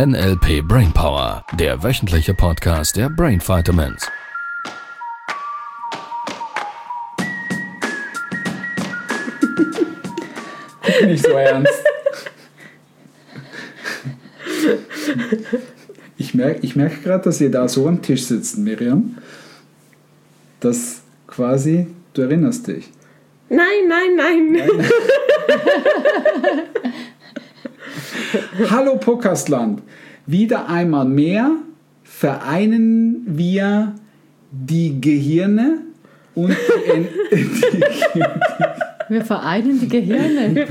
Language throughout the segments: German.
NLP Brainpower, der wöchentliche Podcast der Brain Vitamins. Nicht so ernst. Ich merke gerade, dass ihr da so am Tisch sitzt, Miriam, dass quasi, du erinnerst dich. Nein. Hallo Podcastland. Wieder einmal mehr vereinen wir die Gehirne und Wir vereinen die Gehirne.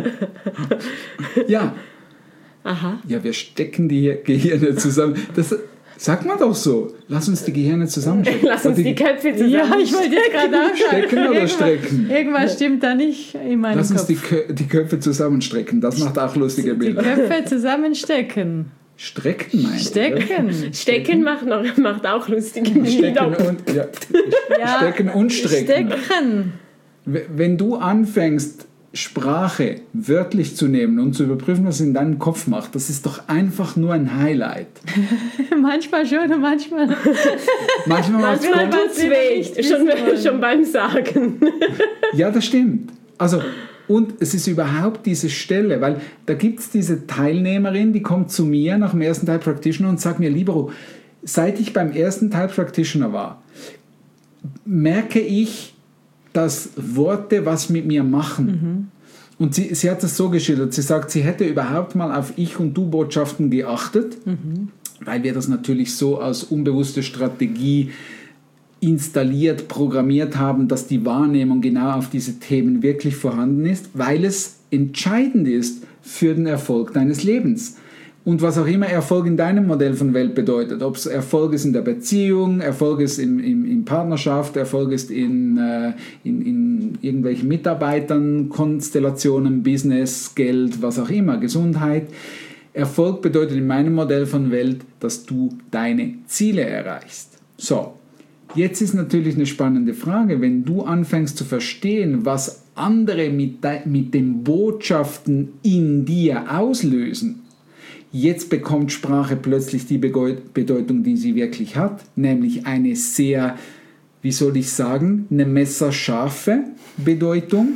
Ja. Aha. Ja, wir stecken die Gehirne zusammen. Das sagt man doch so. Lass uns die Gehirne zusammenstecken. Lass uns die Köpfe zusammen. Ja, ich wollte jetzt gerade auch sagen. Stecken oder strecken? Irgendwas stimmt da nicht in meinem Lass uns Kopf. die Köpfe zusammenstrecken. Das macht auch lustige Die Bilder. Köpfe zusammenstecken. Strecken meinst du? Stecken. macht auch lustige Stecken Bilder. und, ja. Ja, Stecken und strecken. Stecken. Wenn du anfängst, Sprache wörtlich zu nehmen und zu überprüfen, was es in deinem Kopf macht, das ist doch einfach nur ein Highlight. Manchmal schon und manchmal. Manchmal Tut's weh, schon beim Sagen. Ja, das stimmt. Also, und es ist überhaupt diese Stelle, weil da gibt es diese Teilnehmerin, die kommt zu mir nach dem ersten Teil Practitioner und sagt mir, Libero, seit ich beim ersten Teil Practitioner war, merke ich, dass Worte was mit mir machen. Und sie hat das so geschildert. Sie sagt, sie hätte überhaupt mal auf Ich- und Du-Botschaften geachtet, weil wir das natürlich so als unbewusste Strategie installiert, programmiert haben, dass die Wahrnehmung genau auf diese Themen wirklich vorhanden ist, weil es entscheidend ist für den Erfolg deines Lebens. Und was auch immer Erfolg in deinem Modell von Welt bedeutet, ob es Erfolg ist in der Beziehung, Erfolg ist in Partnerschaft, Erfolg ist in irgendwelchen Mitarbeitern, Konstellationen, Business, Geld, was auch immer, Gesundheit. Erfolg bedeutet in meinem Modell von Welt, dass du deine Ziele erreichst. So, jetzt ist natürlich eine spannende Frage, wenn du anfängst zu verstehen, was andere mit den Botschaften in dir auslösen. Jetzt bekommt Sprache plötzlich die Bedeutung, die sie wirklich hat, nämlich eine sehr, wie soll ich sagen, eine messerscharfe Bedeutung.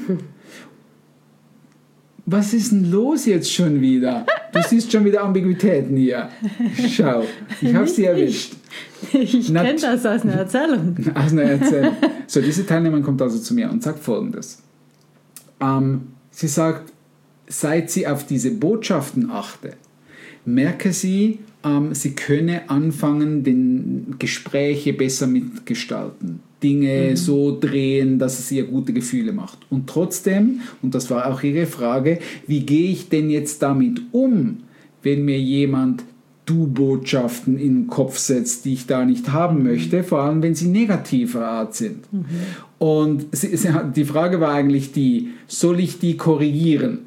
Was ist denn los jetzt schon wieder? Du siehst schon wieder Ambiguitäten hier. Schau, ich habe sie erwischt. Ich kenne das aus einer Erzählung. Aus einer Erzählung. So, diese Teilnehmerin kommt also zu mir und sagt Folgendes. Sie sagt, seit sie auf diese Botschaften achte, merke sie, sie könne anfangen, den Gespräche besser mitgestalten. Dinge so drehen, dass es ihr gute Gefühle macht. Und trotzdem, und das war auch ihre Frage, wie gehe ich denn jetzt damit um, wenn mir jemand Du-Botschaften in den Kopf setzt, die ich da nicht haben möchte, vor allem wenn sie negativer Art sind. Und die Frage war eigentlich soll ich die korrigieren?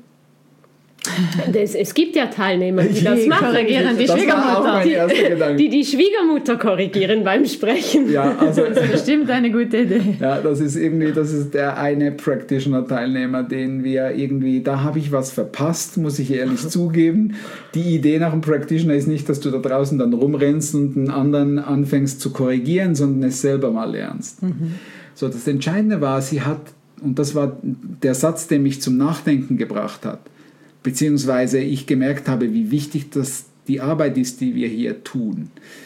Es gibt ja Teilnehmer, die das machen. Korrigieren die Das war auch Schwiegermutter. mein erster Gedanke. Die Schwiegermutter korrigieren beim Sprechen. Ja, also, Das ist bestimmt eine gute Idee. ja, das ist der eine Practitioner-Teilnehmer, den wir irgendwie, da habe ich was verpasst, muss ich ehrlich zugeben. Die Idee nach einem Practitioner ist nicht, dass du da draußen dann rumrennst und einen anderen anfängst zu korrigieren, sondern es selber mal lernst. So, das Entscheidende war, sie hat, und das war der Satz, der mich zum Nachdenken gebracht hat, beziehungsweise ich gemerkt habe, wie wichtig das die Arbeit ist, die wir hier tun.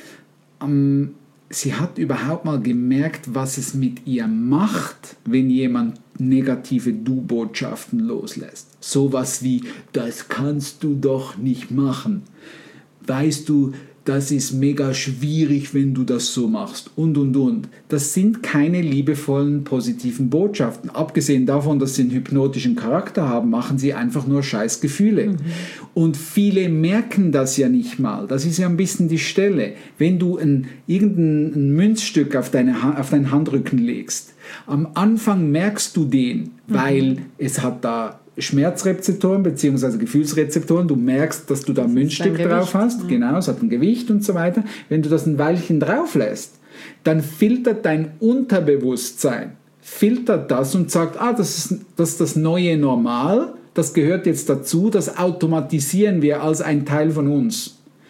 Sie hat überhaupt mal gemerkt, was es mit ihr macht, wenn jemand negative Du-Botschaften loslässt. Sowas wie, das kannst du doch nicht machen. Weißt du, das ist mega schwierig, wenn du das so machst und. Das sind keine liebevollen, positiven Botschaften. Abgesehen davon, dass sie einen hypnotischen Charakter haben, machen sie einfach nur scheiß Gefühle. Und viele merken das ja nicht mal. Das ist ja ein bisschen die Stelle. Wenn du irgendein Münzstück auf deinen Handrücken legst, am Anfang merkst du den, weil es hat da Schmerzrezeptoren bzw. Gefühlsrezeptoren. Du merkst, dass du da ein Münzstück drauf hast. Ja. Genau, es hat ein Gewicht und so weiter. Wenn du das ein Weilchen drauf lässt, dann filtert dein Unterbewusstsein, das und sagt, das ist das neue Normal, das gehört jetzt dazu, das automatisieren wir als ein Teil von uns.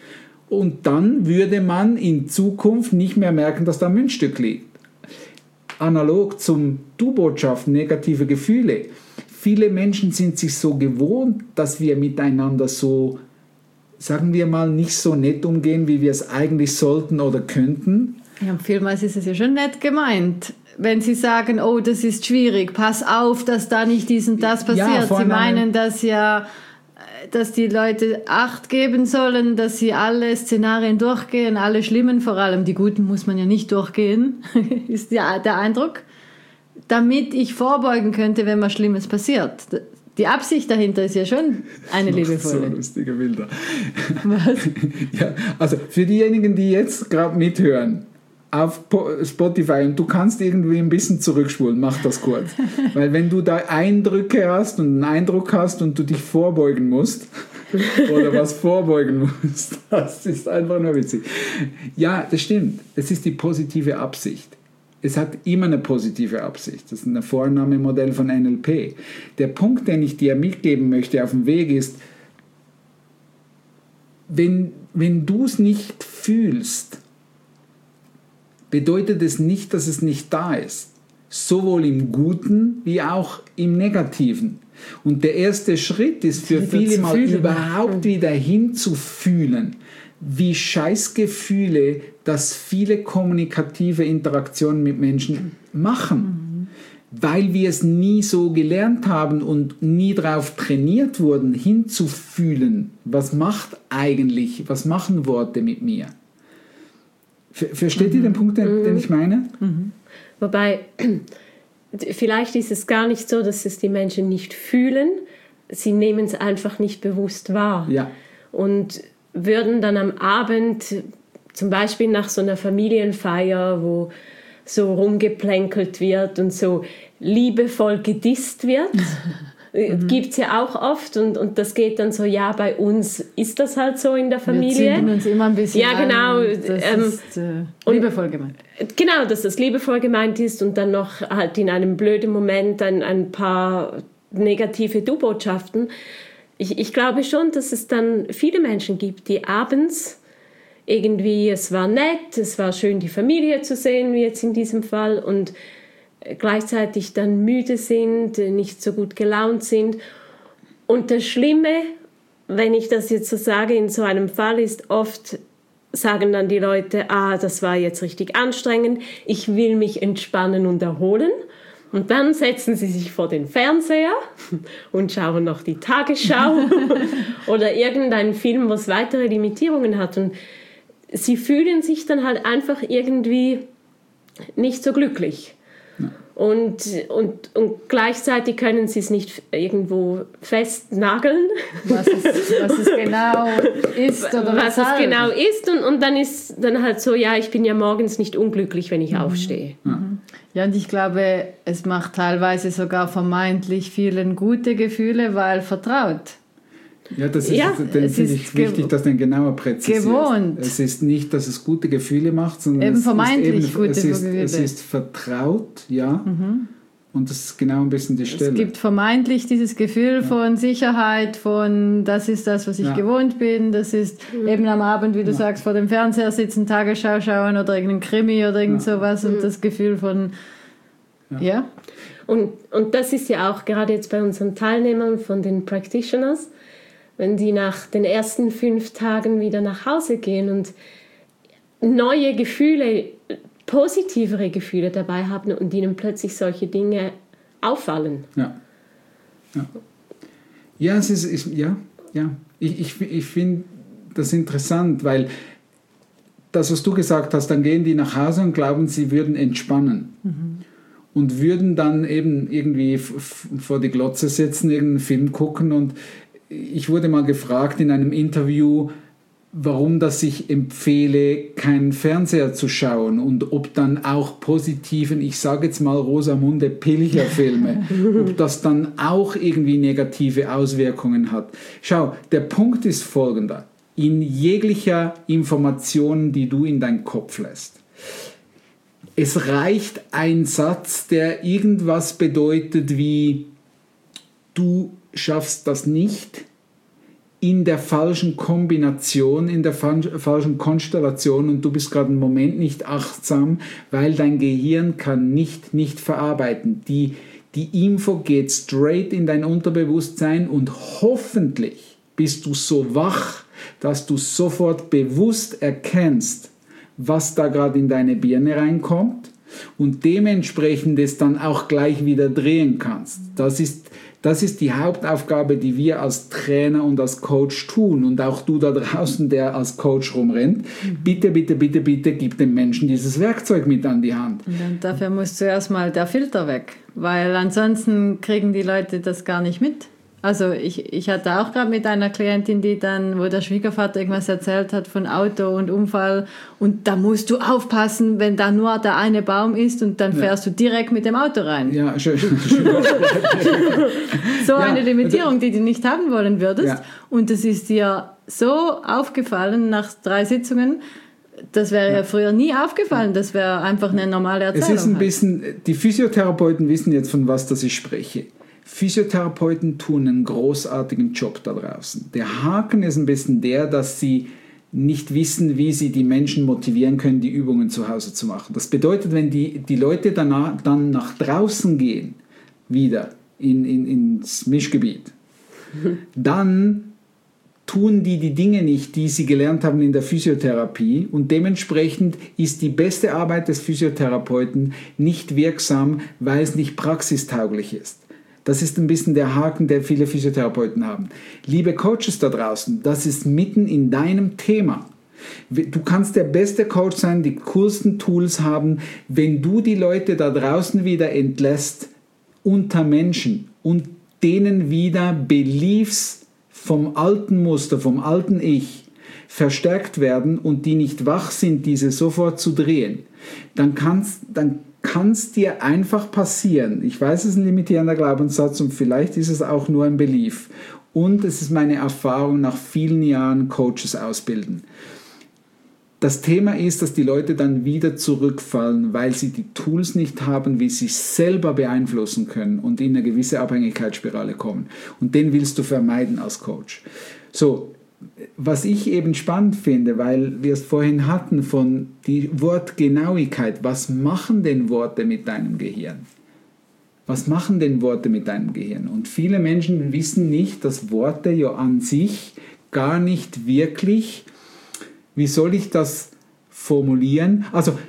Und dann würde man in Zukunft nicht mehr merken, dass da ein Münzstück liegt. Analog zum Du-Botschaften, negative Gefühle. Viele Menschen sind sich so gewohnt, dass wir miteinander so, sagen wir mal, nicht so nett umgehen, wie wir es eigentlich sollten oder könnten. Ja, vielmals ist es ja schon nett gemeint. Wenn Sie sagen, oh, das ist schwierig, pass auf, dass da nicht dies und das passiert. Ja, Sie meinen das ja, dass die Leute Acht geben sollen, dass sie alle Szenarien durchgehen, alle schlimmen, vor allem die guten muss man ja nicht durchgehen, ist ja der Eindruck, damit ich vorbeugen könnte, wenn was Schlimmes passiert. Die Absicht dahinter ist ja schon eine liebevolle. So lustige Bilder. Was? Ja, also für diejenigen, die jetzt gerade mithören, auf Spotify und du kannst irgendwie ein bisschen zurückspulen, mach das kurz. Weil wenn du da Eindrücke hast und einen Eindruck hast und du dich vorbeugen musst oder was vorbeugen musst, das ist einfach nur witzig. Ja, das stimmt. Es ist die positive Absicht. Es hat immer eine positive Absicht. Das ist ein Vornahmemodell von NLP. Der Punkt, den ich dir mitgeben möchte auf dem Weg ist, wenn du es nicht fühlst, bedeutet es nicht, dass es nicht da ist. Sowohl im Guten wie auch im Negativen. Und der erste Schritt ist für viele mal überhaupt wieder hinzufühlen, wie Scheißgefühle, dass viele kommunikative Interaktionen mit Menschen machen. Weil wir es nie so gelernt haben und nie darauf trainiert wurden, hinzufühlen, was machen Worte mit mir? Versteht ihr den Punkt, den ich meine? Wobei, vielleicht ist es gar nicht so, dass es die Menschen nicht fühlen, sie nehmen es einfach nicht bewusst wahr. Ja. Und würden dann am Abend, zum Beispiel nach so einer Familienfeier, wo so rumgeplänkelt wird und so liebevoll gedisst wird, gibt es ja auch oft und das geht dann so, ja, bei uns ist das halt so in der Familie. Wir ziehen uns immer ein bisschen ja, genau. Das ist liebevoll gemeint. Genau, dass das liebevoll gemeint ist und dann noch halt in einem blöden Moment ein paar negative Du-Botschaften. Ich glaube schon, dass es dann viele Menschen gibt, die abends irgendwie, es war nett, es war schön, die Familie zu sehen, wie jetzt in diesem Fall, und gleichzeitig dann müde sind, nicht so gut gelaunt sind. Und das Schlimme, wenn ich das jetzt so sage, in so einem Fall ist oft, sagen dann die Leute, das war jetzt richtig anstrengend, ich will mich entspannen und erholen. Und dann setzen sie sich vor den Fernseher und schauen noch die Tagesschau oder irgendeinen Film, was weitere Limitierungen hat. Und sie fühlen sich dann halt einfach irgendwie nicht so glücklich. Und gleichzeitig können sie es nicht irgendwo festnageln. Was es genau ist oder was es genau ist. Und dann ist dann halt so, ja, ich bin ja morgens nicht unglücklich, wenn ich aufstehe. Ja, und ich glaube, es macht teilweise sogar vermeintlich vielen gute Gefühle, weil vertraut. Ja, das ist, dann finde ich wichtig, dass den genauer präzisiert. Gewohnt. Es ist nicht, dass es gute Gefühle macht, sondern eben vermeintlich gute Gefühle. Es ist vertraut, ja. Und das ist genau ein bisschen die Stelle. Es gibt vermeintlich dieses Gefühl von Sicherheit, von das ist das, was ich gewohnt bin. Das ist eben am Abend, wie du sagst, vor dem Fernseher sitzen, Tagesschau schauen oder irgendein Krimi oder irgend sowas und das Gefühl von, Und das ist ja auch gerade jetzt bei unseren Teilnehmern von den Practitioners, wenn die nach den ersten 5 Tagen wieder nach Hause gehen und neue Gefühle, positivere Gefühle dabei haben und ihnen plötzlich solche Dinge auffallen. Ja, es ist Ich finde das interessant, weil das, was du gesagt hast, dann gehen die nach Hause und glauben, sie würden entspannen. Und würden dann eben irgendwie vor die Glotze sitzen, irgendeinen Film gucken. Und ich wurde mal gefragt in einem Interview, warum das ich empfehle, keinen Fernseher zu schauen und ob dann auch positiven, ich sage jetzt mal Rosamunde Pilcher-Filme, ob das dann auch irgendwie negative Auswirkungen hat. Schau, der Punkt ist folgender. In jeglicher Information, die du in deinen Kopf lässt. Es reicht ein Satz, der irgendwas bedeutet wie, du schaffst das nicht, in der falschen Kombination, in der falschen Konstellation und du bist gerade einen Moment nicht achtsam, weil dein Gehirn kann nicht verarbeiten. Die Info geht straight in dein Unterbewusstsein und hoffentlich bist du so wach, dass du sofort bewusst erkennst, was da gerade in deine Birne reinkommt und dementsprechend es dann auch gleich wieder drehen kannst. Das ist die Hauptaufgabe, die wir als Trainer und als Coach tun. Und auch du da draußen, der als Coach rumrennt, bitte gib dem Menschen dieses Werkzeug mit an die Hand. Und dann dafür muss zuerst mal der Filter weg, weil ansonsten kriegen die Leute das gar nicht mit. Also ich hatte auch gerade mit einer Klientin, die dann, wo der Schwiegervater irgendwas erzählt hat von Auto und Unfall und da musst du aufpassen, wenn da nur der eine Baum ist und dann fährst du direkt mit dem Auto rein. Ja, schön. So eine Limitierung, die du nicht haben wollen würdest. Ja. Und das ist dir so aufgefallen nach 3 Sitzungen, das wäre ja früher nie aufgefallen, das wäre einfach eine normale Erzählung. Es ist ein bisschen, die Physiotherapeuten wissen jetzt, von was das ich spreche. Physiotherapeuten tun einen großartigen Job da draußen. Der Haken ist ein bisschen der, dass sie nicht wissen, wie sie die Menschen motivieren können, die Übungen zu Hause zu machen. Das bedeutet, wenn die Leute dann nach draußen gehen, wieder ins Mischgebiet, dann tun die Dinge nicht, die sie gelernt haben in der Physiotherapie und dementsprechend ist die beste Arbeit des Physiotherapeuten nicht wirksam, weil es nicht praxistauglich ist. Das ist ein bisschen der Haken, der viele Physiotherapeuten haben. Liebe Coaches da draußen, das ist mitten in deinem Thema. Du kannst der beste Coach sein, die coolsten Tools haben, wenn du die Leute da draußen wieder entlässt unter Menschen und denen wieder Beliefs vom alten Muster, vom alten Ich verstärkt werden und die nicht wach sind, diese sofort zu drehen, dann kann es dir einfach passieren. Ich weiß, es ist ein limitierender Glaubenssatz und vielleicht ist es auch nur ein Belief. Und es ist meine Erfahrung nach vielen Jahren Coaches ausbilden. Das Thema ist, dass die Leute dann wieder zurückfallen, weil sie die Tools nicht haben, wie sie selber beeinflussen können und in eine gewisse Abhängigkeitsspirale kommen. Und den willst du vermeiden als Coach. So, was ich eben spannend finde, weil wir es vorhin hatten von die Wortgenauigkeit. Was machen denn Worte mit deinem Gehirn? Was machen denn Worte mit deinem Gehirn? Und viele Menschen wissen nicht, dass Worte ja an sich gar nicht wirklich, wie soll ich das formulieren? Also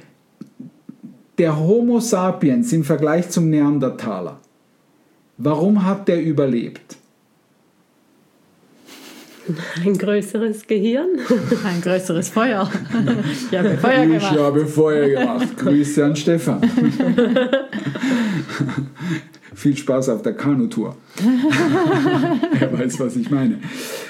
der Homo sapiens im Vergleich zum Neandertaler, warum hat der überlebt? Ein größeres Gehirn. Ein größeres Feuer. Ich habe Feuer gemacht. Ich habe Feuer gemacht. Grüße an Stefan. Viel Spaß auf der Kanutour. Er weiß, was ich meine.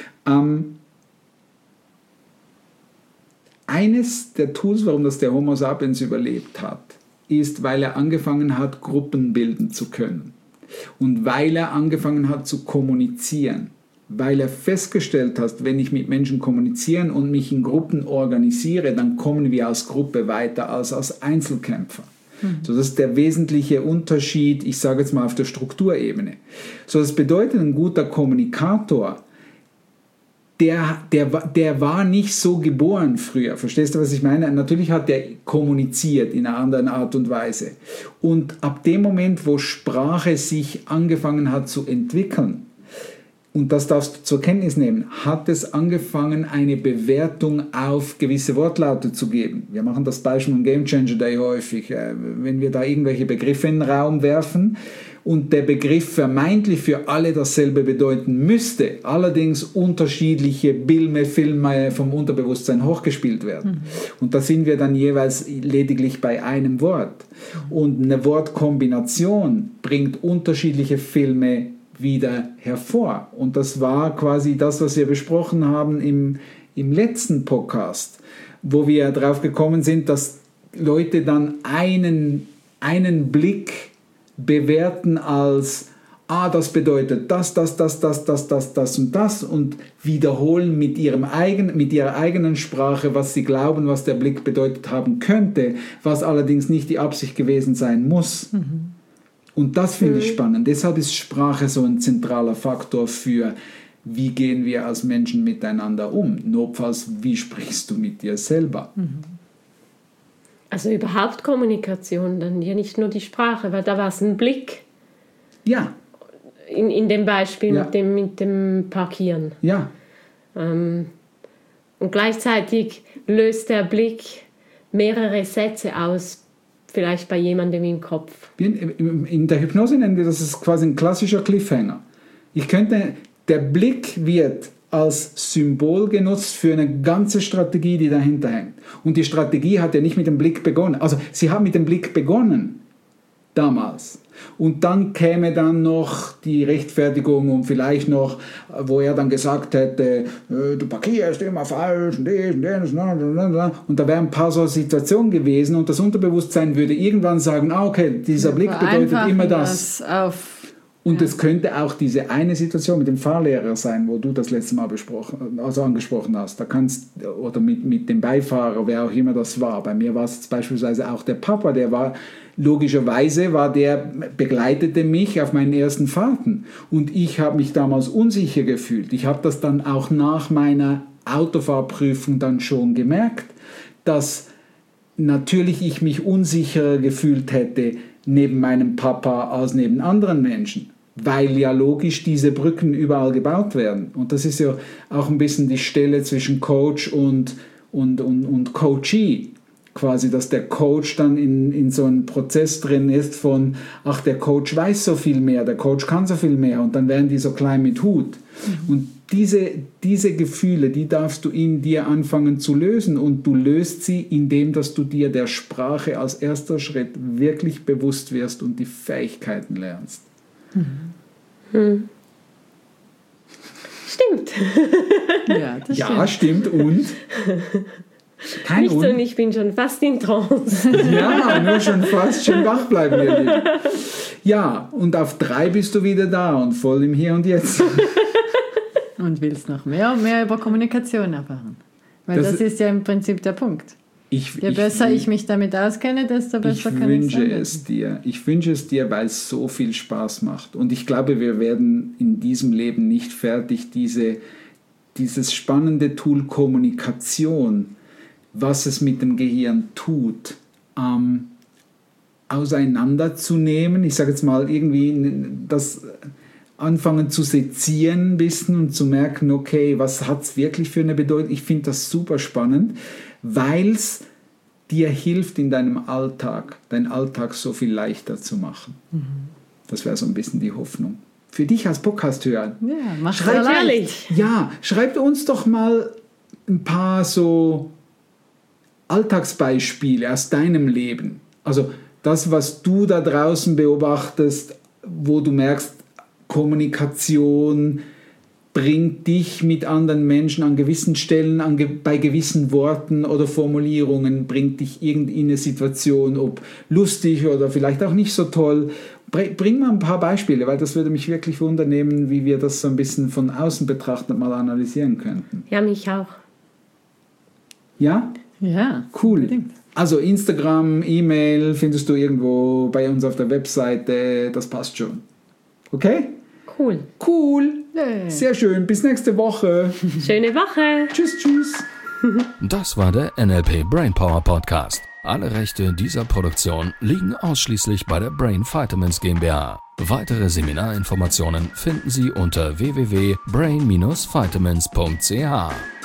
Eines der Tools, warum das der Homo sapiens überlebt hat, ist, weil er angefangen hat, Gruppen bilden zu können. Und weil er angefangen hat zu kommunizieren. Weil er festgestellt hat, wenn ich mit Menschen kommuniziere und mich in Gruppen organisiere, dann kommen wir als Gruppe weiter als Einzelkämpfer. So, das ist der wesentliche Unterschied, ich sage jetzt mal auf der Strukturebene. So, das bedeutet, ein guter Kommunikator, der war nicht so geboren früher. Verstehst du, was ich meine? Natürlich hat der kommuniziert in einer anderen Art und Weise. Und ab dem Moment, wo Sprache sich angefangen hat zu entwickeln, und das darfst du zur Kenntnis nehmen, hat es angefangen, eine Bewertung auf gewisse Wortlaute zu geben. Wir machen das Beispiel im Game Changer Day häufig, wenn wir da irgendwelche Begriffe in den Raum werfen und der Begriff vermeintlich für alle dasselbe bedeuten müsste, allerdings unterschiedliche Filme vom Unterbewusstsein hochgespielt werden. Und da sind wir dann jeweils lediglich bei einem Wort. Und eine Wortkombination bringt unterschiedliche Filme wieder hervor. Und das war quasi das, was wir besprochen haben im letzten Podcast, wo wir darauf gekommen sind, dass Leute dann einen Blick bewerten als das bedeutet das und das und wiederholen mit ihrer eigenen Sprache, was sie glauben, was der Blick bedeutet haben könnte, was allerdings nicht die Absicht gewesen sein muss. Und das finde ich spannend. Deshalb ist Sprache so ein zentraler Faktor für, wie gehen wir als Menschen miteinander um? Notfalls, wie sprichst du mit dir selber? Also überhaupt Kommunikation, dann ja nicht nur die Sprache, weil da war es ein Blick. Ja. In dem Beispiel Ja. mit dem Parkieren. Ja. Und gleichzeitig löst der Blick mehrere Sätze aus, vielleicht bei jemandem im Kopf. In der Hypnose nennen wir das quasi ein klassischer Cliffhanger. Der Blick wird als Symbol genutzt für eine ganze Strategie, die dahinter hängt. Und die Strategie hat ja nicht mit dem Blick begonnen. Also sie hat mit dem Blick begonnen, damals. Und dann käme dann noch die Rechtfertigung und vielleicht noch, wo er dann gesagt hätte, du parkierst immer falsch und das und das und da wären ein paar so Situationen gewesen und das Unterbewusstsein würde irgendwann sagen, okay, dieser Blick bedeutet immer das. Und es könnte auch diese eine Situation mit dem Fahrlehrer sein, wo du das letzte Mal angesprochen hast. Oder mit dem Beifahrer, wer auch immer das war. Bei mir war es beispielsweise auch der Papa, der begleitete mich auf meinen ersten Fahrten. Und ich habe mich damals unsicher gefühlt. Ich habe das dann auch nach meiner Autofahrprüfung dann schon gemerkt, dass natürlich ich mich unsicherer gefühlt hätte neben meinem Papa als neben anderen Menschen, weil ja logisch diese Brücken überall gebaut werden. Und das ist ja auch ein bisschen die Stelle zwischen Coach und Coachee. Quasi, dass der Coach dann in so einem Prozess drin ist von, ach, der Coach weiß so viel mehr, der Coach kann so viel mehr und dann werden die so klein mit Hut. Und diese Gefühle, die darfst du in dir anfangen zu lösen und du löst sie, indem dass du dir der Sprache als erster Schritt wirklich bewusst wirst und die Fähigkeiten lernst. Stimmt. Ja, stimmt. Und? Kein Nicht so, und ich bin schon fast in Trance. Ja, nur schon fast, schön wach bleiben, ihr Lieben. Ja, und auf 3 bist du wieder da und voll im Hier und Jetzt. Und willst noch mehr und mehr über Kommunikation erfahren. Weil das ist ja im Prinzip der Punkt. Je besser ich mich damit auskenne, desto besser kann ich es anwenden. Ich wünsche es dir, weil es so viel Spaß macht. Und ich glaube, wir werden in diesem Leben nicht fertig, dieses spannende Tool Kommunikation, was es mit dem Gehirn tut, auseinanderzunehmen. Ich sage jetzt mal irgendwie das anfangen zu sezieren ein bisschen und zu merken, okay, was hat es wirklich für eine Bedeutung? Ich finde das super spannend, weil es dir hilft, in deinem Alltag, deinen Alltag so viel leichter zu machen. Das wäre so ein bisschen die Hoffnung. Für dich als Podcast-Hörer. Ja, mach es leicht. Ja, schreibt uns doch mal ein paar so Alltagsbeispiele aus deinem Leben. Also das, was du da draußen beobachtest, wo du merkst, Kommunikation bringt dich mit anderen Menschen an gewissen Stellen, bei gewissen Worten oder Formulierungen, bringt dich in eine Situation, ob lustig oder vielleicht auch nicht so toll. Bring mal ein paar Beispiele, weil das würde mich wirklich wundern, wie wir das so ein bisschen von außen betrachtet mal analysieren könnten. Ja, mich auch. Ja? Ja, cool. Unbedingt. Also Instagram, E-Mail findest du irgendwo bei uns auf der Webseite, das passt schon. Okay? Cool. Yeah. Sehr schön. Bis nächste Woche. Schöne Woche. Tschüss. Das war der NLP Brainpower Podcast. Alle Rechte dieser Produktion liegen ausschließlich bei der Brain Vitamins GmbH. Weitere Seminarinformationen finden Sie unter www.brain-vitamins.ch.